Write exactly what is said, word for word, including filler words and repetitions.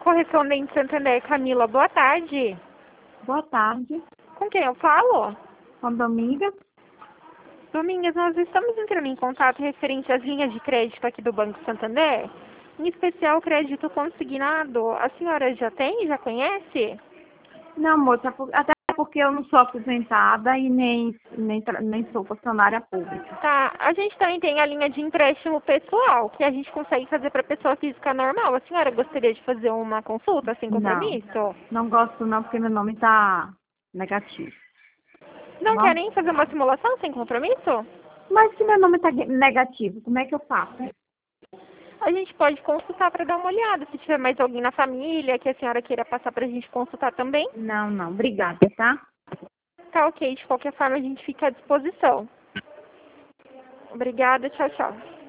Correspondente Santander, Camila, boa tarde. Boa tarde. Com quem eu falo? Com a Dominga. Domingas, nós estamos entrando em contato referente às linhas de crédito aqui do Banco Santander, em especial o crédito consignado. A senhora já tem? Já conhece? Não, moça, por- até porque eu não sou aposentada e nem, nem, tra- nem sou funcionária pública. Tá, a gente também tem a linha de empréstimo pessoal, que a gente consegue fazer para pessoa física normal. A senhora gostaria de fazer uma consulta sem Não, compromisso? não gosto não, porque meu nome está negativo. Não Bom, quer nem fazer uma simulação sem compromisso? mas se meu nome está negativo, como é que eu faço? A gente pode consultar para dar uma olhada, se tiver mais alguém na família que a senhora queira passar para a gente consultar também. Não, não, obrigada, tá? Tá ok, de qualquer forma a gente fica à disposição. Obrigada, tchau, tchau.